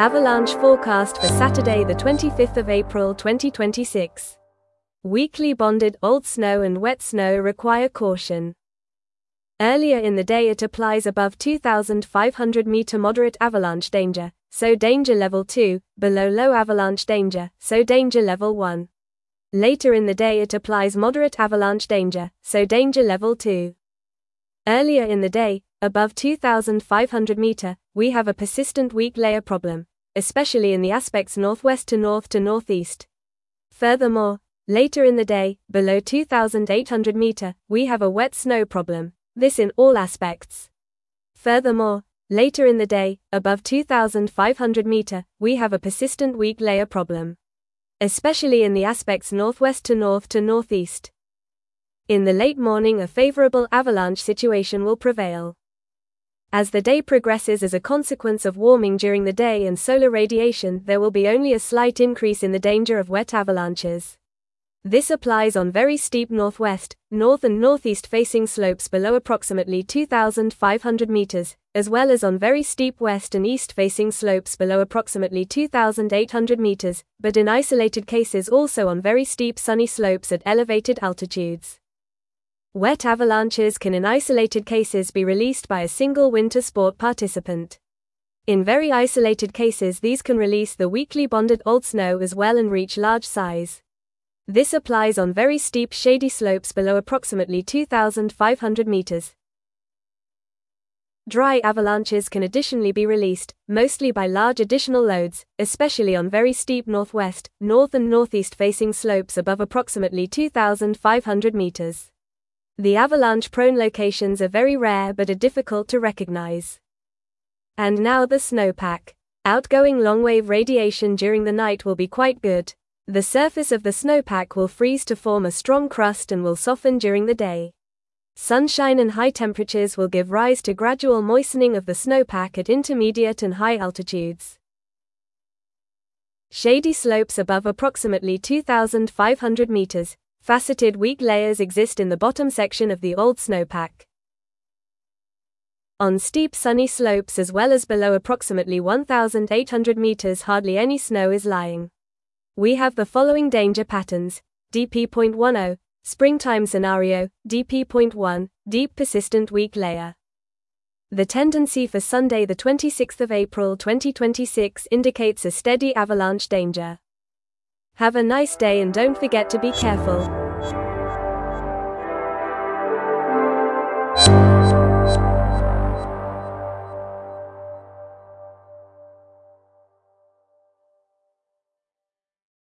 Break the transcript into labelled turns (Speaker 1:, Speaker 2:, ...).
Speaker 1: Avalanche forecast for Saturday the 25th of April 2026. Weakly bonded old snow and wet snow require caution. Earlier in the day it applies above 2,500 meter moderate avalanche danger, so danger level 2, below low avalanche danger, so danger level 1. Later in the day it applies moderate avalanche danger, so danger level 2. Earlier in the day, above 2,500 meter, we have a persistent weak layer problem, especially in the aspects northwest to north to northeast. Furthermore, later in the day, below 2,800 meter, we have a wet snow problem, this in all aspects. Furthermore, later in the day, above 2,500 meter, we have a persistent weak layer problem, especially in the aspects northwest to north to northeast. In the late morning a favorable avalanche situation will prevail. As the day progresses as a consequence of warming during the day and solar radiation, there will be only a slight increase in the danger of wet avalanches. This applies on very steep northwest, north and northeast facing slopes below approximately 2,500 meters, as well as on very steep west and east facing slopes below approximately 2,800 meters, but in isolated cases also on very steep sunny slopes at elevated altitudes. Wet avalanches can in isolated cases be released by a single winter sport participant. In very isolated cases these can release the weakly bonded old snow as well and reach large size. This applies on very steep shady slopes below approximately 2,500 meters. Dry avalanches can additionally be released, mostly by large additional loads, especially on very steep northwest, north and northeast facing slopes above approximately 2,500 meters. The avalanche-prone locations are very rare but are difficult to recognize. And now the snowpack. Outgoing long-wave radiation during the night will be quite good. The surface of the snowpack will freeze to form a strong crust and will soften during the day. Sunshine and high temperatures will give rise to gradual moistening of the snowpack at intermediate and high altitudes. Shady slopes above approximately 2,500 meters. Faceted weak layers exist in the bottom section of the old snowpack. On steep sunny slopes as well as below approximately 1,800 meters hardly any snow is lying. We have the following danger patterns: DP.10, springtime scenario, DP.1, deep persistent weak layer. The tendency for Sunday the 26th of April 2026 indicates a steady avalanche danger. Have a nice day and don't forget to be careful.